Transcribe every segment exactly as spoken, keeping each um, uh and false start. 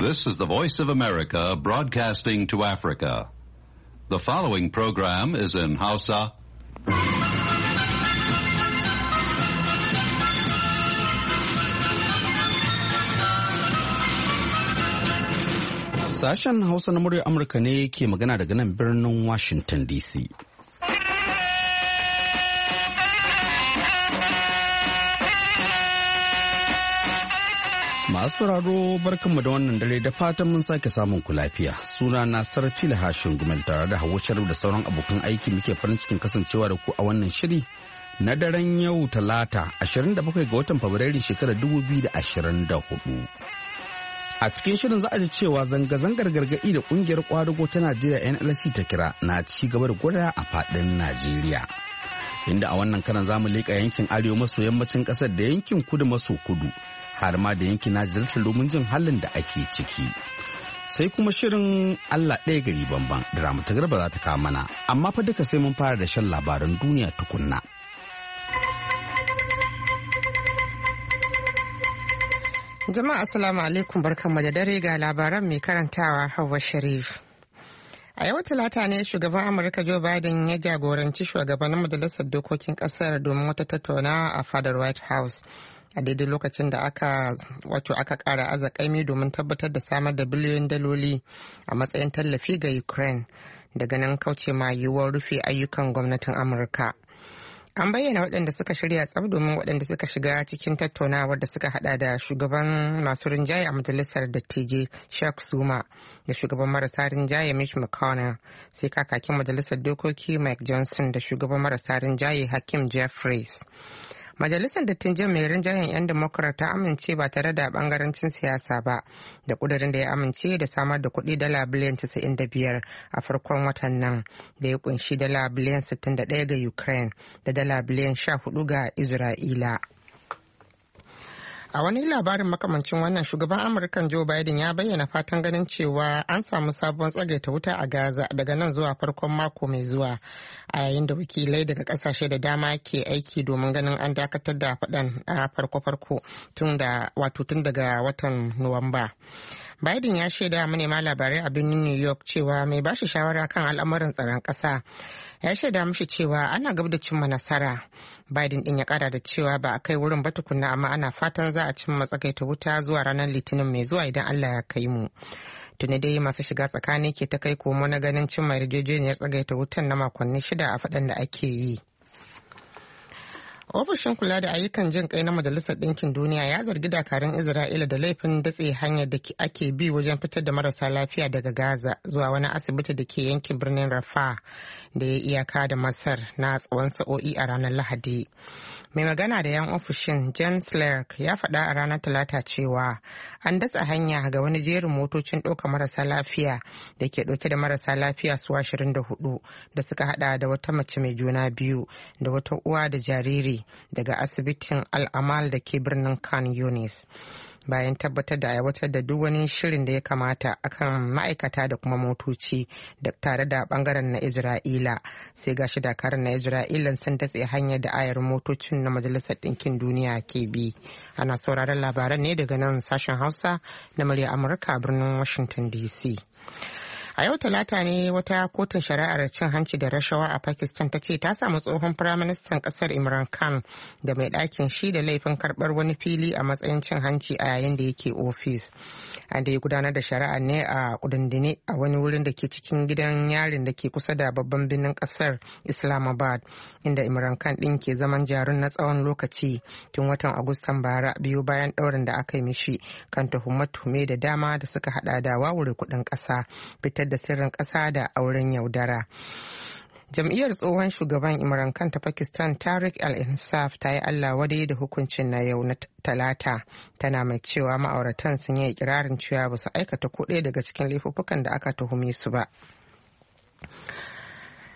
This is the Voice of America broadcasting to Africa. The following program is in Hausa. Sashen Hausa na muryar Amurka ne ke magana daga nan birnin Washington D C. Masu sauraro barkanmu da wannan dare da fatan mun sake samun ku lafiya. Suna na Sarfila Hashin Gumel tare da Hawwa Sharif da sauran abokan aiki muke farin cikin kasancewa da ku a wannan shiri na daren yau Talata ashirin da bakwai ga watan Fabrairu shekarar dubu biyu da ashirin da hudu. A cikin shirin za a ji cewa zanga-zangar gargaɗi da ƙungiyar ƙwadago ta Najeriya N L C ta kira na ci gaba da gwada a faɗin Najeriya. Inda a wannan karan zamu leƙa yankin arewa maso yammacin ƙasar da yankin kudu maso kudu har ma da yankin Najeriya domin jin halin da ake ciki. Sai kuma shirin Allah ɗaya gari bamban da Ramatu Garba za ta kawo mana, amma fa duka sai mun fara da shan labaran duniya tukunna. Jama'a assalamu alaikum barkanmu da dare ga labaran mai karantawa Hauwa Sharif. A yau Talata ne shugaban Amurka Joe Biden ya jagoranci shugabannin majalisar dokokin kasar domin wata tattaunawa a fadar White House a daidai lokacin da aka wato aka kara azakaimi domin tabbatar da samar da biliyoyin daloli a matsayin tallafi ga Ukraine daga nan kauce ma yiwuwar rufe ayyukan gwamnatin Amurka. An bayyana waɗanda suka shirya tsab domin waɗanda suka shiga cikin tattaunawar da suka hada da shugaban masu rinjaye a majalisar dattijai Chuck Schumer da shugaban marasa rinjaye Mitch McConnell sai kakakin majalisar dokoki Mike Johnson da shugaban marasa rinjaye Hakeem Jeffries. Majalisar Dattijai mai rinjayen 'yan Democrat ta amince ba tare da bangarancin siyasa ba da kudirin da ya amince da samar da kuɗi dala biliyan casa'in da biyar a farkon watan nan da ya kunshi dala biliyan sittin da ɗaya ga Ukraine da dala biliyan sha hudu ga Isra'ila. A wani labarin makamancin wannan shugaban Amurkan Joe Biden ya bayyana fatan ganin cewa an samu sabon tsagaita wuta a Gaza daga nan zuwa farkon mako mai zuwa a yayin da wakilai daga kasashe da dama ke aiki domin ganin an dakatar da faɗan a farko-farko tun da wato tun daga watan Nuwamba. Biden ya shaida manema labarai a birnin New York cewa mai bashi shawara kan al'amuran tsaron ƙasa ya shaida mishi cewa ana gab da cimma nasara. Biden din ya kara da cewa ba a kai wurin ba tukunna amma ana fatan za a cimma tsagaita wuta zuwa ranar Litinin mai zuwa idan Allah ya kai mu. Tuni dai masu shiga tsakani ke ta kai komo na ganin cimma yarjejeniyar tsagaita wutan na makonni shida a faɗan da ake yi. Ofishin kula da ayyukan jin kai na Majalisar Ɗinkin Duniya ya zargi dakarun Isra'ila da laifin datse hanyar da ake bi wajen fitar da marasa lafiya daga Gaza zuwa wani asibiti da ke yankin birnin Rafah da ya iyaka da Masar na tsawon sa'o'i a ranar Lahadi. Mai magana da yan ofishin Jen Slark ya faɗa a ranar Talata cewa an datsa hanya ga wani jerin motocin ɗauka marasa lafiya da ke ɗauke da marasa lafiya su ashirin da hudu da suka hada da wata mace mai juna biyu da wata uwa da jariri daga asibitin Al-Amal da ke birnin Khan Yunis. Bayan tabbatar da aiwatar da duk wani shirin da ya kamata akan ma'aikata da kuma motoci da tare da bangaren na Isra'ila sai gashi dakarun na Isra'ila sun datse hanyar da ayar motocin na Majalisar Ɗinkin Duniya ke bi. Ana sauraron labaran ne daga nan sashen Hausa na murya Amurka a birnin Washington D C. A yau Talata ne wata kotun shari'ar cin hanci da rashawa a Pakistan ta ce ta samu tsohon firaministan kasar Imran Khan da mai ɗakin shi da laifin karɓar wani fili a matsayin cin hanci a yayin da yake ofis. An da ya gudanar da shari'a ne a kudindine a wani wurin da ke cikin gidan yarin da ke kusa da babban birnin kasar Islamabad inda Imran Khan ɗin ke zaman jarun na tsawon lokaci tun watan Agustan bara biyu bayan ɗaurin da aka yi mishi kan tuhume-tuhume da dama da suka hada da wawure kuɗin ƙasa fitar da sirrin ƙasa da auren yaudara. Jam'iyyar tsohon shugaban Imran Khan ta Pakistan Tariq al-Insaf ta yi Allah wadai da hukuncin na yau na Talata tana mai cewa ma'auratan sun yi ikirarin cewa ba su aikata ko ɗaya daga cikin laifuffukan da aka tuhume su ba.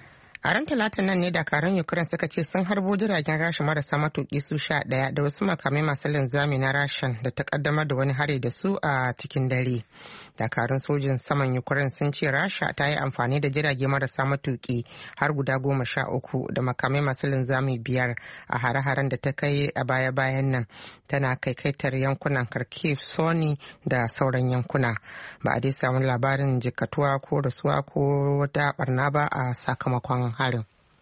A ran talatin nan ne dakarun Ukraine suka ce sun harbo jiragen Rasha marasa matuki su sha ɗaya da wasu makamai masu linzami na Rashan da ta kaddamar da wani hari da su a cikin dare. Dakarun sojin saman Ukraine sun ce Rasha ta yi amfani da jirage marasa matuki har guda goma sha uku da makamai masu linzami biyar a hare-haren da ta kai a baya-bayan nan, tana kaikaitar yankunan Kharkiv, Soni da sauran yankuna. Ba a dai samu labarin jikatuwa ko rasuwa ko wata barna ba a sakamakon harin.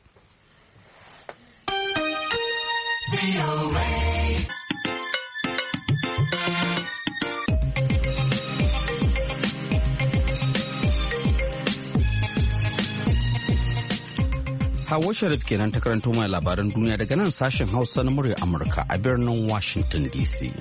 Hawa Sharif kenan ta karanto mai labaran duniya daga nan sashen Hausa na murya Amurka a birnin Washington D C.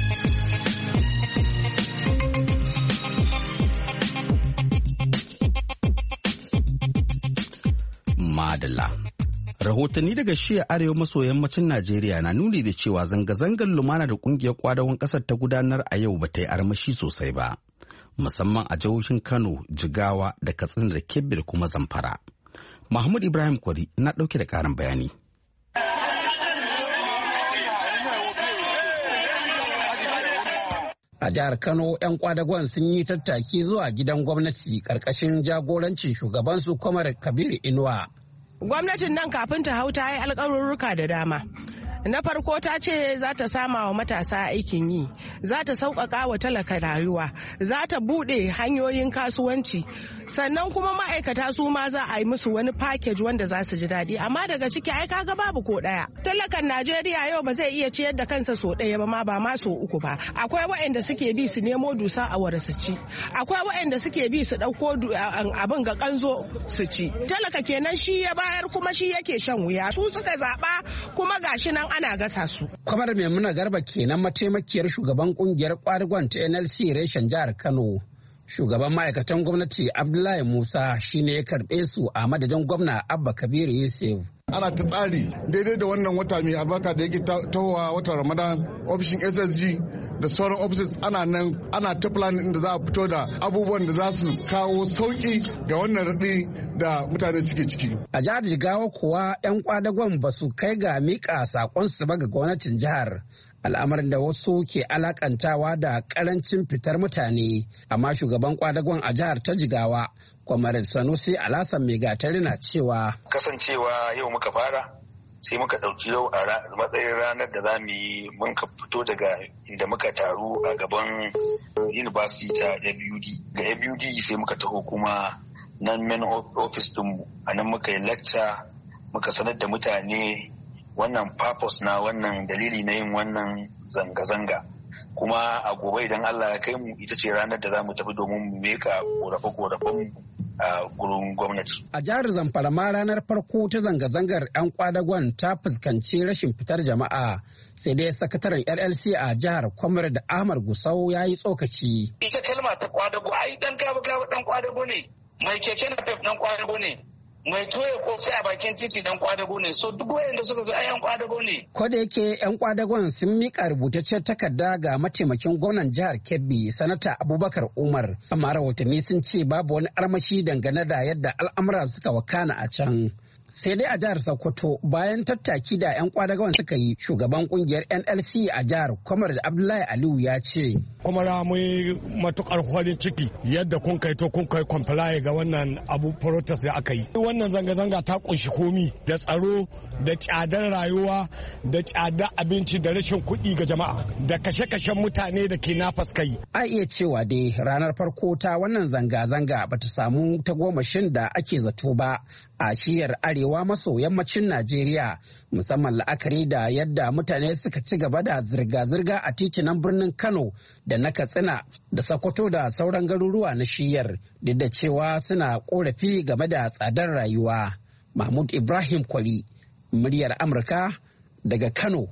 Madala. Rahotanni daga shiya arewa maso yammacin Najeriya na nuni da cewa zanga-zangar lumana da kungiyar kwadawan kasar ta gudanar a yau ba ta yi armashi sosai ba, musamman a jihohin Kano, Jigawa da Katsina da Kebbi da kuma Zamfara. Mahmud Ibrahim Kwari na ɗauke da ƙarin bayani. A jihar Kano, 'yan kwadagon sun yi tattaki zuwa gidan gwamnati ƙarƙashin jagorancin shugabansu Kwamar Kabiru Inuwa. Gwamnatin nan kafin ta hau ta yi alƙawarruka da dama. Na farko ta ce za ta sama wa matasa aikin yi, za ta sauƙaƙa wa talaka rayuwa, za ta buɗe hanyoyin kasuwanci, sannan kuma ma'aikata su ma za a yi musu wani package wanda za su ji daɗi. Amma daga ciki ai kaga babu ko ɗaya. Talakan Najeriya yau ba zai iya ciyar da kansa so ɗaya ba ma ba ma so uku ba. Akwai waɗanda suke bi su nemo dusa a wara su ci. Akwai waɗanda suke bi su ɗauko abin ga kanzo su ci. Talaka kenan shi ya bayar kuma shi yake shan wuya. Su suka zaɓa kuma gashi nan ana gasa su. Kwamar Maimuna Garba kenan mataimakiyar shugaban kungiyar kwadagon ta N L C reshen jihar Kano. Shugaban ma'aikatan gwamnati Abdullahi Musa shine ya karɓe su a madadin gwamna Abba Kabiru Yusuf. Ana ta tsari daidai da wannan wata mai albarka da yake tahowa watan Ramadan, ofishin S S G da sauran offices ana nan ana ta planning da za a fito da abubuwan da za su kawo sauki ga wannan raɗi da mutane suke ciki. A jihar Jigawa kuwa 'yan kwadagon ba su kai ga miƙa saƙonsu ba ga gwamnatin jihar. Al'amarin da wasu ke alakantawa da karancin fitar mutane, amma shugaban kwadagon a jihar ta Jigawa, Kwamarin Sanusi Alhassan Megatari na cewa kasancewa yau muka fara sai muka ɗauki yau a matsayin ranar da za mu yi mun ka fito daga inda muka taru a gaban university ta A B U D. Ga A B U D sai muka taho kuma nan main office ɗinmu, a nan muka yi lecture muka sanar da mutane wannan purpose na wannan dalili na yin wannan zanga-zanga, kuma a gobe idan Allah ya kai mu ita ce ranar da za mu tafi domin mu meka korafe-korafen a gurin gwamnati. A jihar Zamfara ma ranar farko ta zanga-zangar 'yan kwadagon ta fuskanci rashin fitar jama'a, sai dai sakataren L L C a jihar Kwamar da Ahmad Gusau ya yi tsokaci. Ita kalma ta kwadago ai dan gaba-gaba dan kwadago ne, mai keke na pep dan kwadago ne. Mai toye kosai a bakin titi dan kwadago ne, so duk wayanda suka zo ayan kwadago ne. Ko da yake yan kwadagon sun mika rubutaccen takarda ga mataimakin gwamnan jihar Kebbi sanata Abubakar Umar, amma rahotanni sun ce babu wani armashi dangane da yadda al'amura suka wakana a can. Sai dai a jihar Sokoto bayan tattaki da 'yan kwadagon suka yi, shugaban kungiyar N L C a jihar Kwamar da Abdullahi Aliyu ya ce. Kuma ra mu matukar farin ciki yadda kun kai to kun kai comply ga wannan abu protest da aka yi. Wannan zanga-zanga ta kunshi komi da tsaro da tsadar rayuwa da tsadar abinci da rashin kuɗi ga jama'a da kashe-kashen mutane da ke nafas kai. A iya cewa dai ranar farko ta wannan zanga-zanga bata samu tagomashin da ake zato ba a shiyar arewa maso yammacin Najeriya, musamman la'akari da yadda mutane suka ci gaba da zirga-zirga a titunan birnin Kano da na Katsina da Sokoto da sauran garuruwa na shiyar, duk da cewa suna korafi game da tsadar rayuwa. Mahmud Ibrahim Kwari, muryar Amurka daga Kano,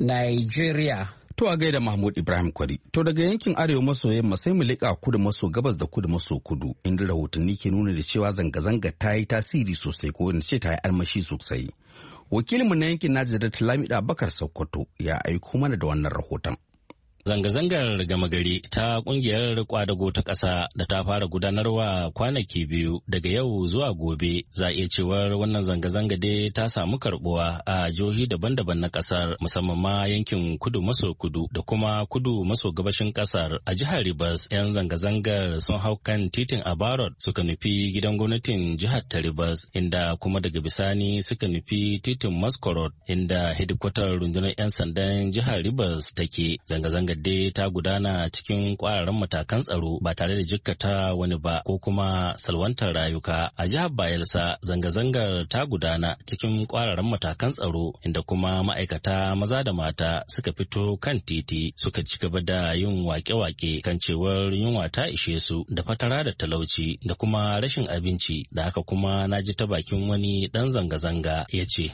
Nigeria. To a gaida Mahmud Ibrahim Kwari. To daga yankin arewa maso yamma sai mu leƙa kudu maso gabas da kudu maso kudu, inda rahotanni ke nuna da cewa zanga-zanga ta yi tasiri sosai, ko wanda ce ta yi armashi sosai. Wakilinmu na yankin Najeriya Lamida Bakar Sokoto ya aiko mana da wannan rahoton. Zanga-zangar gama gari ta kungiyar kwadago ta ƙasa da ta fara gudanarwa kwanaki biyu daga yau zuwa gobe. Za a iya cewar wannan zanga-zanga dai ta samu karbuwa a jihohi daban-daban na ƙasar, musamman ma yankin kudu maso kudu da kuma kudu maso gabashin ƙasar. A jihar Rivers, 'yan zanga-zangar sun hau kan titin Abarot suka nufi gidan gwamnatin jihar ta Rivers, inda kuma daga bisani suka nufi titin Masquerade, inda hedikwatar rundunar 'yan sandan jihar Rivers take. Zanga-zangar dai ta gudana cikin kwararan matakan tsaro ba tare da jikkata wani ba ko kuma salwantar rayuka. A jihar Bayelsa, zanga-zangar ta gudana cikin kwararan matakan tsaro, inda kuma ma'aikata maza da mata suka fito kan titi suka ci gaba da yin wake-wake kan cewar yunwa ta ishe su da fatara da talauci da kuma rashin abinci. Da haka kuma na ji ta bakin wani dan zanga-zanga ya ce.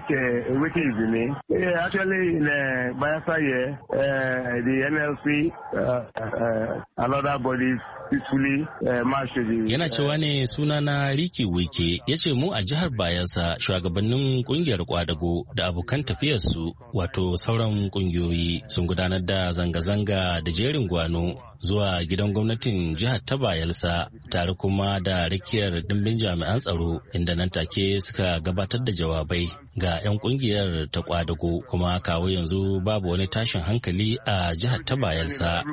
The N L C, uh, uh, and other bodies peacefully uh, marched. Yana cewa ne sunana Riki Wike, ya ce mu a jihar Bayelsa shugabannin kungiyar kwadago da abokan tafiyarsu wato sauran kungiyoyi sun gudanar da zanga-zanga da jerin gwano zuwa gidan gwamnatin jihar ta Bayelsa tare kuma da rakiyar dimbin jami'an tsaro, inda nan take suka gabatar da jawabai ga 'yan kungiyar ta kwadago, kuma kawo yanzu babu wani tashin hankali a jihar ta Bayelsa.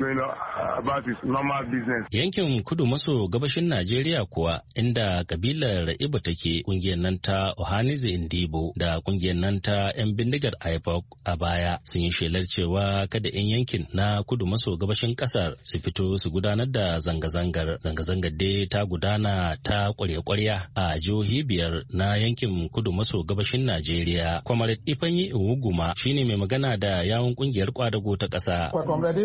Yankin kudu maso gabashin Najeriya kuwa, inda kabilar Ibo take, kungiyar nan ta Ohanize Indibo da kungiyar nan ta 'yan bindigar I P O C a baya sun yi shelar cewa kada 'yan yankin na kudu maso gabashin kasar su fito su gudanar da zanga-zangar. Zanga-zangar dai ta gudana ta kwarya-kwarya a jihohi biyar na yankin kudu maso gabashin Najeriya. Comrade Ifanyi Iwuguma shine mai magana da yawun kungiyar kwadago ta ƙasa.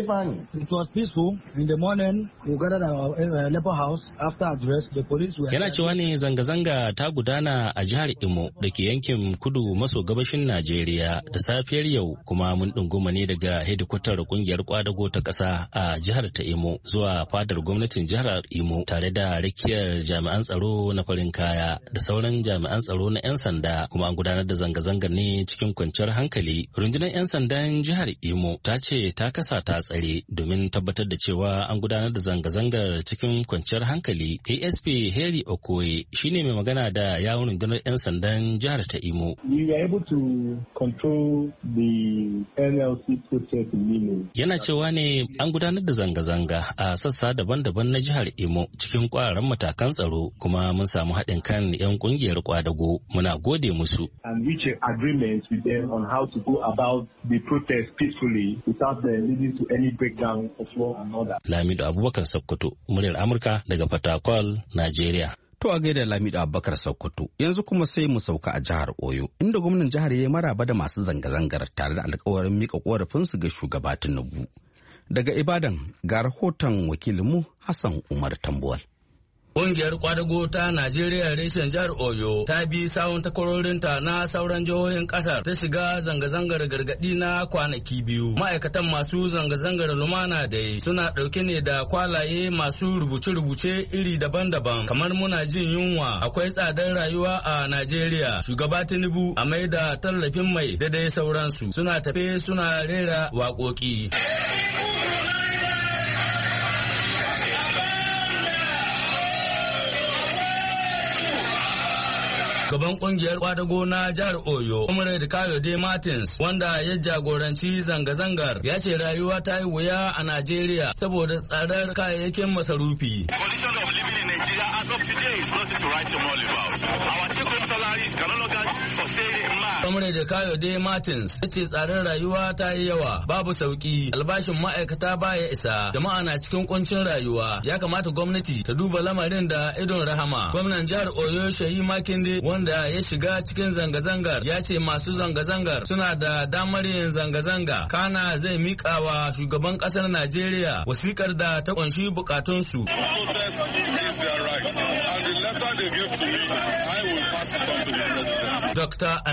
Yana cewa ne zanga-zanga ta gudana a jihar Imo da ke yankin kudu maso gabashin Najeriya da safiyar yau, kuma mun ɗunguma ne daga hedikwatar kungiyar kwadago ta ƙasa a jihar ta Imo zuwa fadar gwamnatin jihar Imo tare da rakiyar jami'an tsaro na farin kaya da sauran jami'an tsaro na 'yan sanda, kuma an gudanar da zanga-zangar ne cikin kwanciyar hankali. Rundunar 'yan sandan jihar Imo ta ce ta kasa ta tsare domin tabbatar da cewa an gudanar da zanga-zangar cikin kwanciyar hankali. A S P Harry Okoye shine mai magana da yawun rundunar 'yan sandan jihar ta Imo. Yana cewa ne an gudanar da zanga-zanga a sassa daban-daban na jihar Imo cikin kwararan matakan tsaro, kuma mun samu haɗin kan 'yan kungiyar kwadago. Muna gode musu. Lamido Abubakar Sokoto, muryar Amurka daga Fatakwal, Najeriya. To a gaida Lamido Abubakar Sokoto, yanzu kuma sai mu sauka a jihar Oyo, inda gwamnan jihar ya yi maraba da masu zanga-zangar tare da alkawarin mika korafinsu ga shugaba Tinubu. Daga Ibadan ga rahoton wakilinmu Hassan Umar Tambuwal. Ƙungiyar kwadago ta Najeriya reshen jihar Oyo ta bi sawun takwarorinta na sauran jihohin ƙasar ta shiga zanga-zangar gargaɗi na kwanaki biyu. Ma'aikatan masu zanga-zangar lumana dai suna ɗauke ne da kwalaye masu rubuce-rubuce iri daban-daban kamar muna jin yunwa, akwai tsadar rayuwa a Najeriya, shugaba Tinubu a mai da tallafin mai da dai sauransu. Suna tafe suna rera waƙoƙi. Gaban kungiyar kwadago na jihar Oyo, Comrade Kayode Martins, wanda ya jagoranci zanga-zangar, ya ce rayuwa ta yi wuya a Najeriya saboda tsadar kayayyakin masarufi. Condition of living in Nigeria as of today is nothing to write home all about. Our take-home salaries can no longer sustain a man. Comrade Kayode Martins ya ce tsadar rayuwa ta yi yawa, babu sauki, albashin ma'aikata baya isa, jama'a na cikin kuncin rayuwa. Ya kamata gwamnati ta duba lamarin da idon rahama. Gwamnan jihar Oyo Sheyi Makinde wanda ya shiga cikin zanga-zangar ya ce masu zanga-zangar suna da damar yin zanga-zanga, kana zai miƙa wa shugaban ƙasar Najeriya wasikar da ta ƙunshi bukatunsu. Doctor Aminu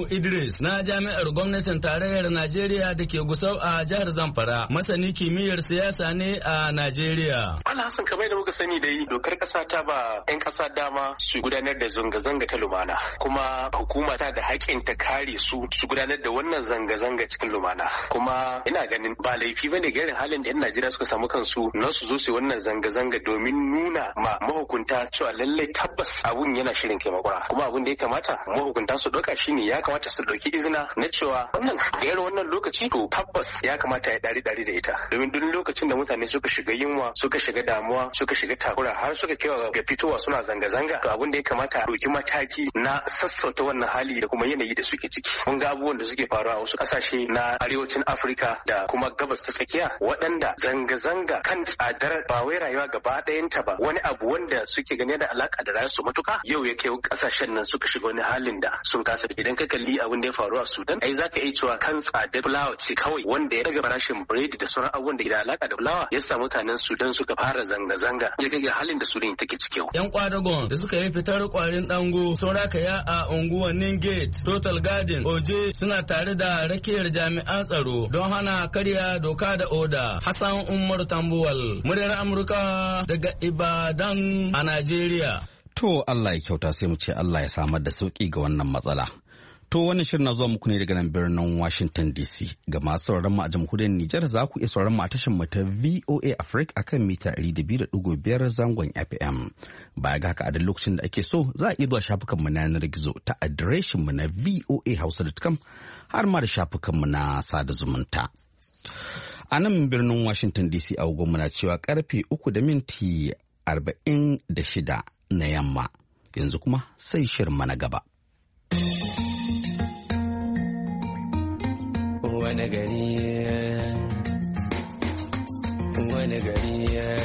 Shehu Idris na jami'ar gwamnatin tarayyar Najeriya da ke Gusau a jihar Zamfara, masani kimiyyar siyasa ne a Najeriya. Allah Hassan, kamar da muka sani dai dokar kasa ta ba 'yan kasa dama su gudanar da zanga-zanga ta lumana, kuma hukuma ta da haƙƙin ta kare su su gudanar da wannan zanga-zanga cikin lumana. Kuma ina ganin ba laifi bane ga irin halin da 'yan Najeriya suka samu kansu na su zo su wannan zanga-zanga domin nuna ma mahukunta cewa lallai tabbas abun yana shirin kai makwara. Kuma abun da ya kamata mahukunta su ɗauka shine ya kamata su ɗauki izina na cewa wannan ga irin wannan lokaci to tabbas ya kamata ya ɗari ɗari da ita, domin duk lokacin da mutane suka shiga yunwa, suka shiga damuwa, suka shiga takura har suka kai ga fitowa suna zanga-zanga, to abun da ya kamata a ɗauki mataki na sassauta wannan hali da kuma yanayi da suke ciki. Mun ga abubuwan da suke faruwa a wasu ƙasashe na arewacin Afirka da kuma gabas ta tsakiya, waɗanda zanga-zanga kan tsadar ba wai rayuwa gaba ɗayanta ba, wani abu wanda suke gani da alaka da rayuwarsu matuka, yau ya kai ƙasashen nan suka shiga wani halin da sun kasa. Idan ka kalli abin da ya faru a Sudan, ai zaka iya cewa kan tsadar fulawa ce kawai wanda ya daga farashin biredi da sauran abubuwan da ke da alaka da fulawa ya sa mutanen Sudan suka fara zanga-zanga, ya kai halin da Sudan take ciki yau. Yan kwadagon da suka yi fitar kwarin dango sun rakaya a unguwannin Gate, Total Garden, Oje suna tare da rakiyar jami'an tsaro don hana karya doka da oda. Hassan Umar Tambuwal, muryar Amurka daga Ibadan a Najeriya. To Allah ya kyauta, sai mu ce Allah ya samar da sauki ga wannan matsala. To wannan shirin na zuwa muku ne daga nan birnin Washington D C. Ga masu sauraron mu a jamhuriyar Nijar za ku iya sauraron mu a tashar mu ta V O A Africa akan mita ɗari da biyu da ɗigo biyar zangon F M. Baya ga haka a duk lokacin da ake so za a iya zuwa shafukan mu na yanar gizo ta adireshin mu na v o a hausa dot com har ma da shafukan mu na sada zumunta. A nan birnin Washington D C a mu na cewa karfe uku da minti arba'in da shida na yamma. Yanzu kuma sai shirin mana gaba. Wani gari, wani gari,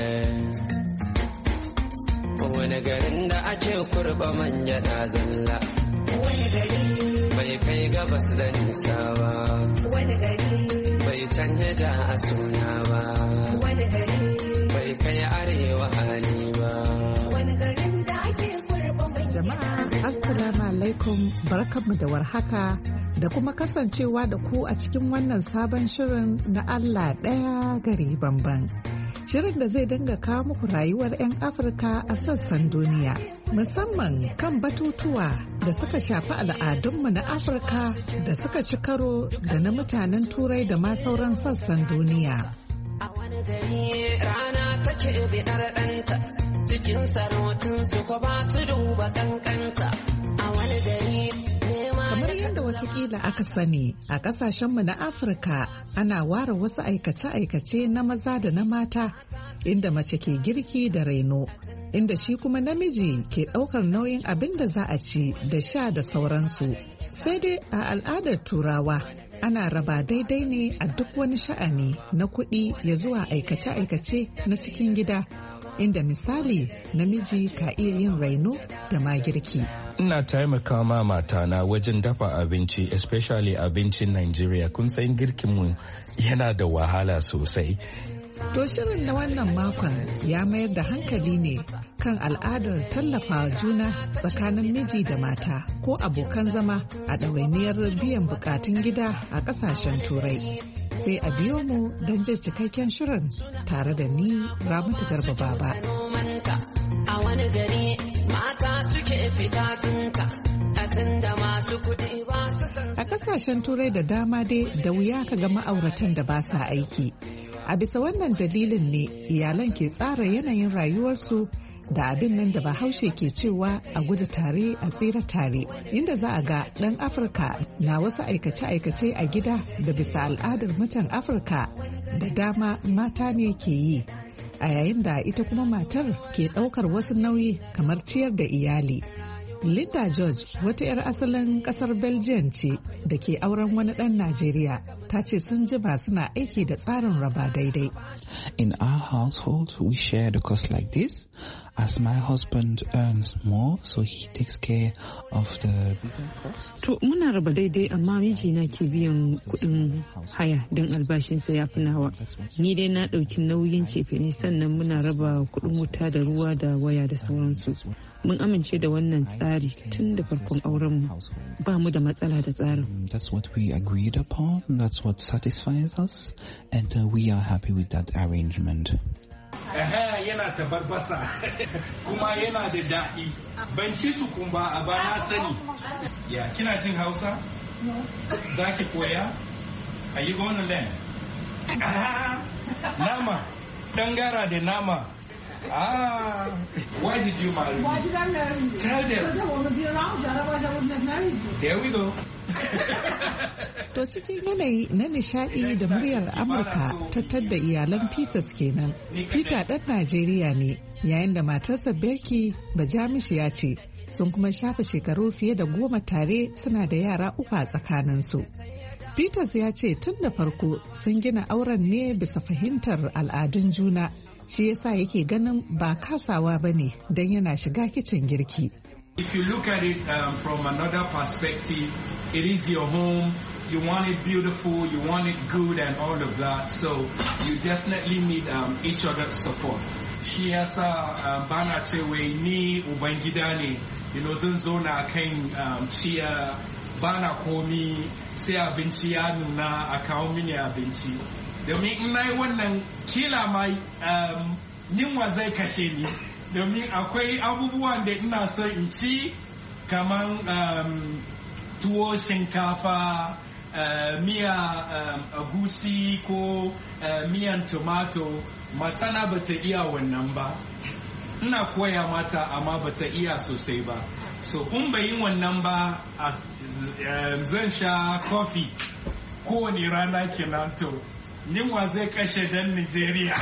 wani garin da ake kurba manja na zalla. Wani gari bai kai gabas da nisa ba. Wani gari bai canja ja a suna ba. Wani gari bai kai arewa hali ba. Wani garin da ake kurba manja. Jama'a assalamu alaikum, barkanmu da warhaka da kuma kasancewa da ku a cikin wannan sabon shirin na Allah ɗaya gari bamban. Shirin da zai dinga kawo muku rayuwar 'yan Afirka a sassan duniya, musamman kan batutuwa da suka shafi al'adunmu na Afirka da suka ci karo da na mutanen Turai da ma sauran sassan duniya. A wani gari rana take bidar ɗanta, cikin sarautun su ko ba su duba kankanta. A wani gari kamar yadda watakila aka sani a kasashenmu na Afirka ana ware wasu aikace-aikace na maza da na mata, inda mace ke girki da raino, inda shi kuma namiji ke ɗaukar nauyin abin da za a ci da sha da sauransu. Sai dai a al'adar Turawa ana raba daidai ne a duk wani sha'ani na kuɗi ya zuwa aikace-aikace na cikin gida, inda misali namiji ka iya yin raino da ma girki. Ina taimaka ma matana wajen dafa abinci, especially abincin Nigeria. Kun san girkinmu yana da wahala sosai. To shirin na wannan makon ya mayar da hankali ne kan al'adar tallafa juna tsakanin miji da mata ko abokan zama a ɗawainiyar biyan bukatun gida a ƙasashen Turai. Sai a biyo mu don jin cikakken shirin tare da ni Ramatu Garba Baba. A wani gari mata suke fita tsinta, a tunda masu kuɗi ba su san. A ƙasashen Turai da dama dai da wuya ka ga ma'auratan da ba sa aiki. A bisa wannan dalilin ne iyalan ke tsara yanayin rayuwarsu da abin nan da Bahaushe ke cewa a gudu tare a tsira tare, inda za a ga ɗan Afirka na wasu aikace-aikace a gida da bisa al'adar mutan Afirka da dama mata ne ke yi, a yayin da ita kuma matar ke ɗaukar wasu nauyi kamar ciyar da iyali. Linda George wata 'yar asalin kasar Belgium ce da ke auren wani ɗan Najeriya ta ce sun jima suna aiki da tsarin raba daidai. In our household, we share the cost like this. As my husband earns more, so he takes care of the bigger cost. To muna raba daidai amma mijina ke biyan kuɗin haya don albashinsa ya fi nawa. Ni dai na ɗauki nauyin cefane sannan muna raba kuɗin wuta da ruwa da waya da sauransu. Mun amince da wannan tsari tun da farkon aurenmu. Ba mu da matsala da tsarin. That's what we agreed upon. That's what satisfies us. And uh, we are happy with that arrangement. Yana tabarbasa kuma yana da daɗi. Ban ci tukun ba a ba na sani. Ya kina jin Hausa? Za ki koya? Are you going to learn? Nama. Dangara da nama. Ah, why did you marry me? Why did I marry you? Tell them. Because I want to be around you, otherwise I wouldn't have married you. There we go. To cikin yanayi na nishadi da muryar Amurka ta tadda iyalan Peters kenan. Peter ɗan Najeriya ne, yayin da matarsa Becky Bajamishiya ce. Sun kuma shafe shekaru fiye da goma tare, suna da yara uku a tsakaninsu. Peters ya ce tun da farko sun gina auren ne bisa fahimtar al'adun juna. Shi yasa yake ganin ba kasawa ba ne don yana shiga kicin girki. If you look at it um, from another perspective, it is your home. You want it beautiful, you want it good and all of that. So you definitely need um, each other's support. Shi yasa um, bana cewa ni ubangida ne, you know, zan zo na kan um, ciya bana komi sai abinci ya nuna a kawo mini abinci. Domin in na yi wannan kila ma um, yunwa zai kashe ni. Domin akwai abubuwan da ina so in ci kamar um, tuwo shinkafa, uh, miya um, agusi ko uh, miyan tomato. Matana bata iya wannan ba. Ina koya mata amma bata iya sosai ba. So in bai yi wannan ba um, zan sha kofi kowane rana kenan to. Yunwa zai kashe dan Nigeria.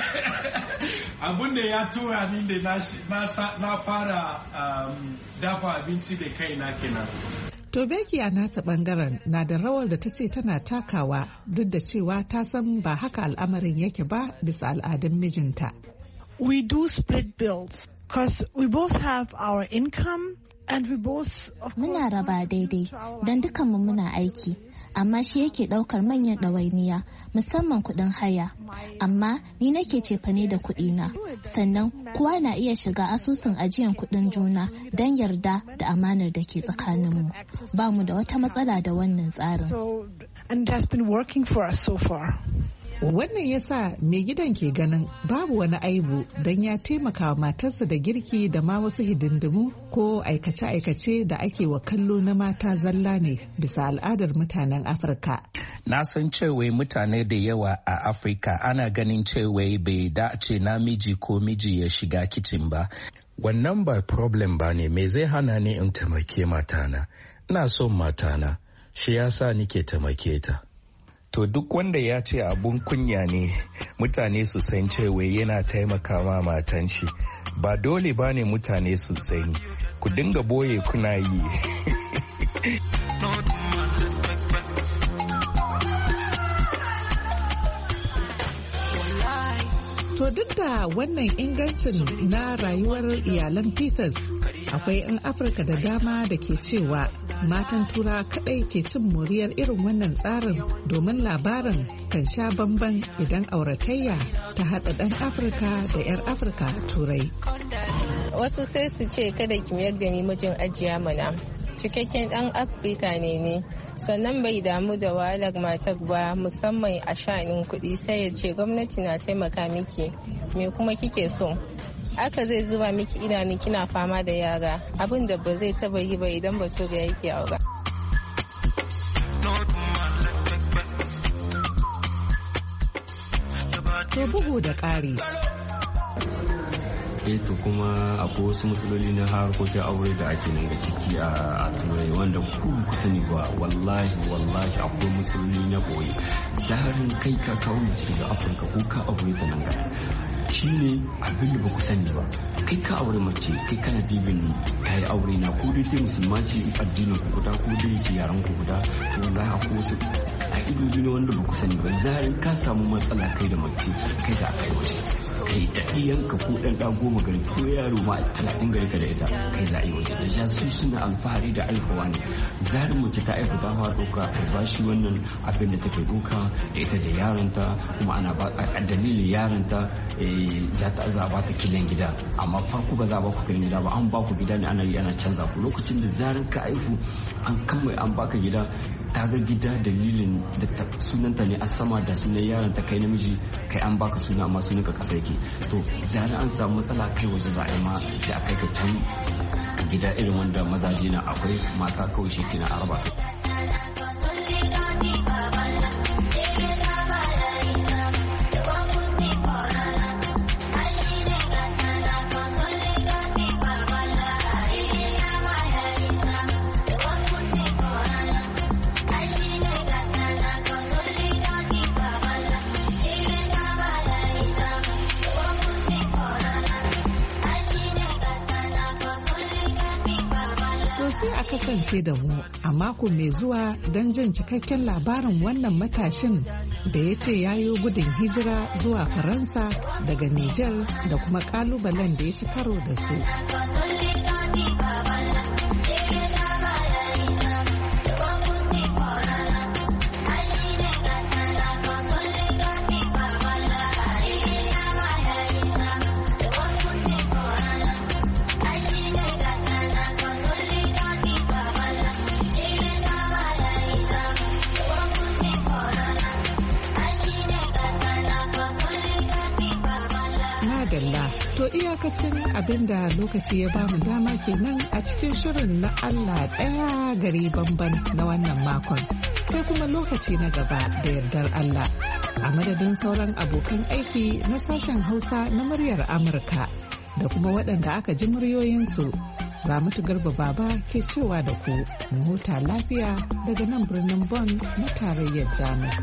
Abun da ya tura ni da na fara um, dafa abinci da kaina kenan. To Becky a nata bangaren na da rawar da ta ce tana takawa duk da cewa ta san ba haka al'amarin yake ba bisa al'adun mijinta. We do split bills because we both have our income and we both of course, muna raba daidai don dukanmu muna aiki. Amma shi yake daukar manyan ɗawainiya musamman kuɗin haya, amma ni nake cefane da kuɗina, sannan kowa na iya shiga asusun ajiyan kuɗin juna don yarda da amanar da ke tsakaninmu. Ba mu da wata matsala da wannan tsarin. And it has been working for us so far. Wannan ya sa mai gidan ke ganin babu wani aibu don ya taimaka wa matarsa da girki da ma wasu hidindimu ko aikace-aikace da ake wa kallo na mata zalla ne bisa al'adar mutanen Afirka. Na san cewa mutane da yawa a Afirka ana ganin cewa bai dace namiji ko miji ya shiga kicin ba. Wannan ba problem ba ne, me zai hana ni in taimake matana? Ina son matana, shi yasa nike taimake ta. To duk wanda ya ce abun kunya ne mutane su san cewa yana taimakawa matan shi, ba dole ba ne mutane su sani, ku dinga boye kuna yi. To duk da wannan ingancin na rayuwar iyalan Peters, akwai 'yan Afirka da dama da ke cewa matan tura kadai ke cin moriyar irin wannan tsarin domin labarin kan sha bamban idan auratayya ta haɗa ɗan Afirka da 'yar Afirka a turai. Wasu sai su ce kada ki mayar da ni mijin ajiya mana. Cikakken ɗan Afirka ne ne. Sannan bai damu da wahalar matar ba musamman a sha'anin kuɗi sai ya ce gwamnati na taimaka miki me kuma kike so. Aka zai zuba miki idanu kina fama da yara abin da ba zai taba yi ba idan ba so ga yake aura. To bugu da ƙari eh to kuma akwai wasu matsaloli na harkokin aure da ake nan ga ciki a turai wanda ku ku sani ba wallahi wallahi akwai matsaloli na boye zarin kai ka kawo mace daga afirka ko ka aure ta nan ga shi ne abin da ba ku sani ba kai ka aure mace kai kana dibin ka yi aure na ko dai musulma ce addinin ku guda ko dai ce yaran ku guda to wallahi akwai wasu ƙa'idoji ne wanda ba ku sani ba zarin ka samu matsala kai da mace kai za ka yi waje kai da ɗiyanka ko ɗan ɗan goma gari ko yaro ma talatin gari ka da ita kai za a yi waje da ja su suna alfahari da aihuwa ne zarin mace ta aihu ta fara ɗauka ta ba shi wannan abin da take ɗauka da ita da yaronta kuma ana ba a dalilin yaronta za ta za ba ta kilan gida amma farko ba za ba ku kilan gida ba an ba ku gida ne ana yi ana canza ku lokacin da zarin ka aihu an kammai an baka gida ta ga gida dalilin da sunanta ne a sama da sunan yaron ta kai namiji kai an baka suna amma sunan ka kasa yake to zarin an samu matsala kai waje za a yi ma sai a kai ka can gida irin wanda mazaje na akwai mata kawai shi kina araba kasance da mu a mako mai zuwa don jin cikakken labarin wannan matashin da ya ce ya yi gudun hijira zuwa Faransa daga Nijar da kuma kalubalen da ya ci karo da su. To iyakacin abinda lokaci ya bamu dama kenan a cikin shirin na Allah ɗaya gari bamban na wannan makon. Sai kuma lokaci na gaba da yardar Allah. A madadin sauran abokan aiki na sashen Hausa na muryar Amurka da kuma waɗanda aka ji muryoyinsu. Ramatu Garba Baba ke cewa da ku mu huta lafiya daga nan birnin Bonn na tarayyar Jamus.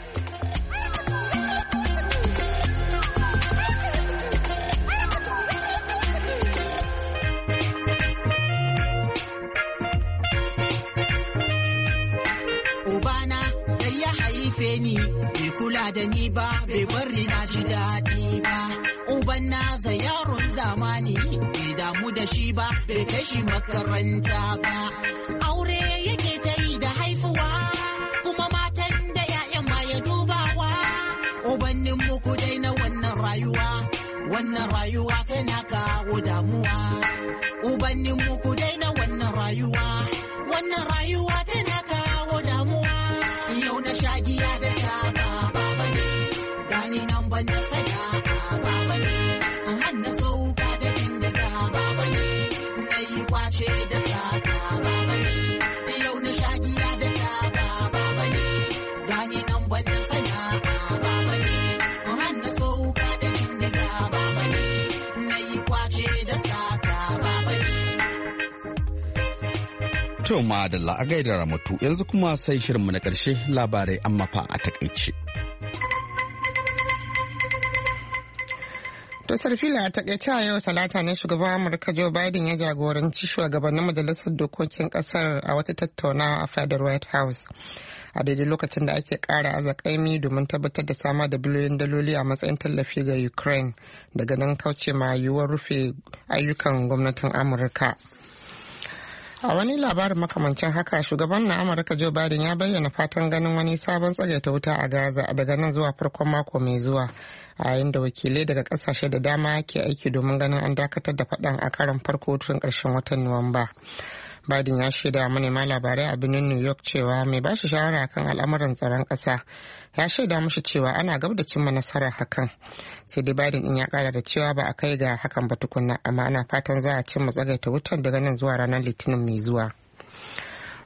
ni bai kula da ni ba bai bari na ji daɗi ba uban na za yaron zamani bai damu da shi ba bai kai shi makaranta ba aure yake ta yi da haifuwa kuma matan da 'ya'yan ma ya dubawa ubannin muku dai na wannan rayuwa wannan rayuwa tana kawo damuwa ubannin muku dai na wannan rayuwa wannan rayuwa tana kawo damuwa yau na shagiya da taba baba ne gani nan ban da tsaya baba ne har na sauka da bindiga baba ne na yi kwace da sata baba ne yau na shagiya da taba baba ne gani nan ban da tsaya baba ne har na sauka da bindiga baba ne na yi kwace da sata baba ne. To madalla a gaida Ramatu yanzu kuma sai shirinmu na ƙarshe labarai amma fa a takaice. To Sarfila a takaice a yau talata ne shugaban Amurka Joe Biden ya jagoranci shugabannin majalisar dokokin kasar a wata tattaunawa a fadar White House. A daidai lokacin da ake ƙara azakaimi domin tabbatar da samar da biliyoyin daloli a matsayin tallafi ga Ukraine daga nan kauce ma yiwuwar rufe ayyukan gwamnatin Amurka. A wani labarin makamancin haka shugaban na Amurka Joe Biden ya bayyana fatan ganin wani sabon tsagaita wuta a Gaza daga nan zuwa farkon mako mai zuwa a yayin da wakilai daga kasashe da dama ke aiki domin ganin an dakatar da faɗan a karon farko tun ƙarshen watan Nuwamba. Biden ya shaida manema labarai a birnin New York cewa mai bashi shawara kan al'amuran tsaron ƙasa ya shaida mushi cewa ana gab da cimma nasarar hakan. Sai dai Biden din ya kara da cewa ba a kai ga hakan ba tukunna amma ana fatan za a cimma tsagaita wutan daga nan zuwa ranar Litinin mai zuwa.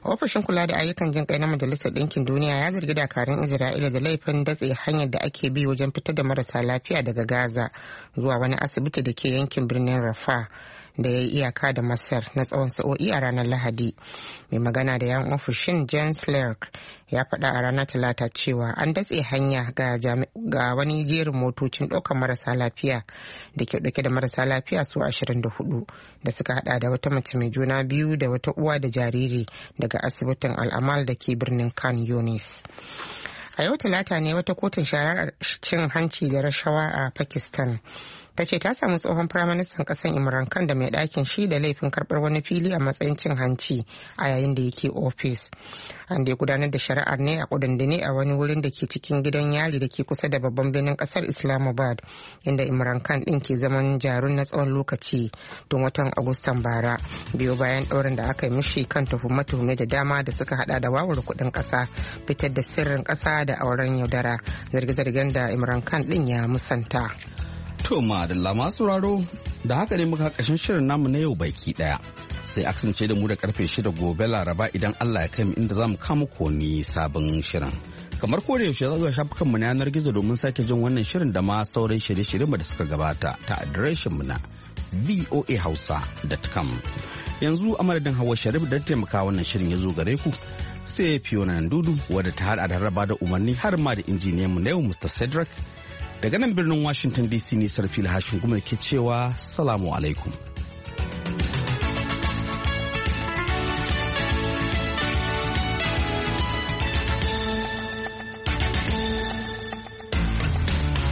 ofishin kula da ayyukan jin kai na majalisar ɗinkin duniya ya zargi dakarun isra'ila da laifin datse hanyar da ake bi wajen fitar da marasa lafiya daga gaza zuwa wani asibiti da ke yankin birnin rafa da ya yi iyaka da masar na tsawon sa'o'i a ranar lahadi. Mai magana da yan ofishin Jens Lerk ya faɗa a ranar talata cewa an datse hanya ga, ga wani jerin motocin ɗaukar marasa lafiya da ke ɗauke da marasa lafiya su ashirin da hudu da suka hada da wata mace mai juna biyu da wata uwa da jariri daga asibitin al'amal da ke birnin Khan Yunis. A yau talata ne wata kotun shari'ar cin hanci da rashawa a Pakistan ta ce ta samu tsohon firaministan ƙasar Imran Khan da mai ɗakin shi da laifin karɓar wani fili a matsayin cin hanci a yayin da yake ofis. An dai gudanar da shari'ar ne a kudindine a wani wurin da ke cikin gidan yari da ke kusa da babban birnin ƙasar Islamabad, inda Imran Khan ɗin ke zaman jarun na tsawon lokaci tun watan Agustan bara, biyo bayan ɗaurin da aka yi mishi kan tuhume-tuhume da dama da suka hada da wawure kuɗin ƙasa, fitar da sirrin ƙasa da auren yaudara, zarge-zargen da Imran Khan ɗin ya musanta. To madalla masu sauraro da haka ne muka kashin shirin namu na yau baki daya. Sai a kasance da mu da karfe shida gobe Laraba idan Allah ya kai mu inda zamu kama koni sabon shirin. Kamar ko da yaushe za zuwa shafukan mu na yanar gizo domin sake jin wannan shirin da ma sauran shirye-shiryen da suka gabata ta adireshin mu na voa hausa dot com. Yanzu a madadin Hauwa Sharif da taimaka wannan shirin ya zo gare ku. Sai Fiona Ndudu wadda ta hada da raba da umarni har ma da injiniyan mu na yau Mister Cedric. Daga nan birnin Washington D C ne Sarfil Hashin kuma ke cewa salamu alaikum.